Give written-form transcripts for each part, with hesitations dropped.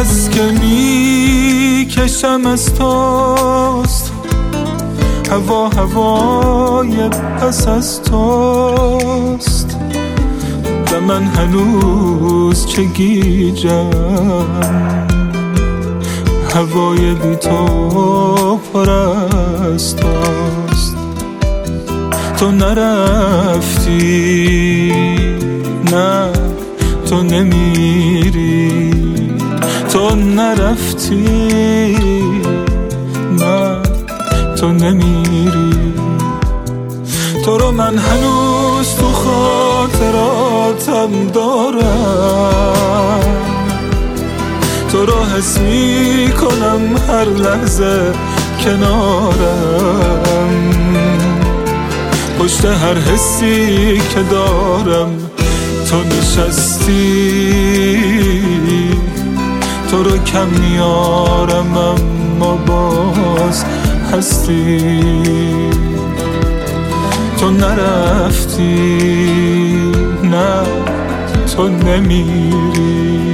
نفس که میکشم از توست، هوا هوای پس از توست. و من هنوز چه گیجم، هوای بی تو پر از توست. تو نرفتی، نه تو نمیری، تو نرفتی، نه تو نمیری. تو رو من هنوز تو خاطراتم دارم، تو رو حس میکنم هر لحظه کنارم. پشت هر حسی که دارم تو نشستی، تو رو کم میارم اما باز هستی. تو نرفتی، نه تو نمیری.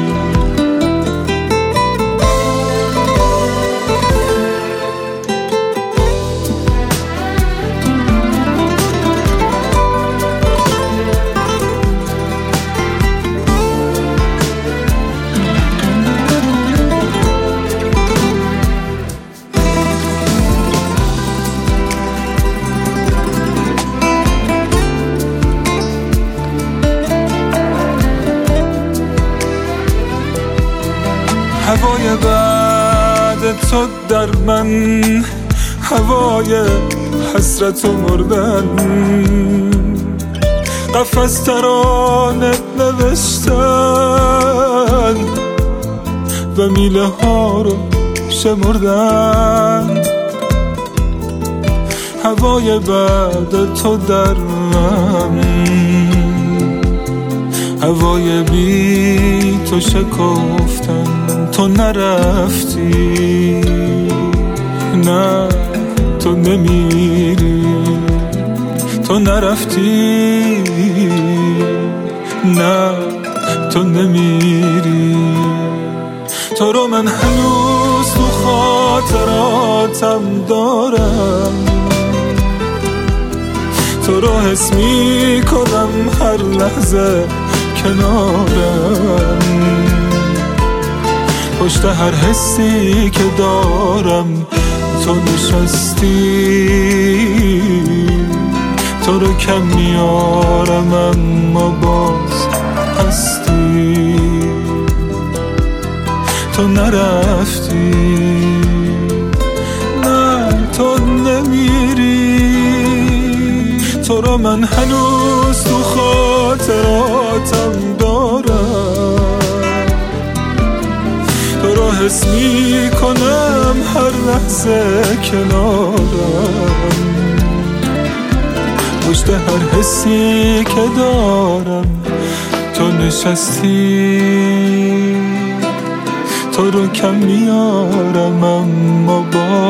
هوای بعد تو در من، هوای حسرت و مردن. قفس ترانه نوشتن و میله ها رو شمردن. هوای بعد تو در من، هوای بی تو شکفتن. تو نرفتی، نه تو نمیری، تو نرفتی، نه تو نمیری. تو رو من هنوز تو خاطراتم دارم، تو رو حس میکنم هر لحظه کنارم. پشت هر حسی که دارم تو نشستی، تو رو کم میارم اما باز هستی. تو نرفتی، نه تو نمیری. تو رو من هنوز تو خاطراتم دارم، تو رو حس میکنم هر لحظه کنارم. پشت هر حسی که دارم تو نشستی، تو رو کم میارم اما با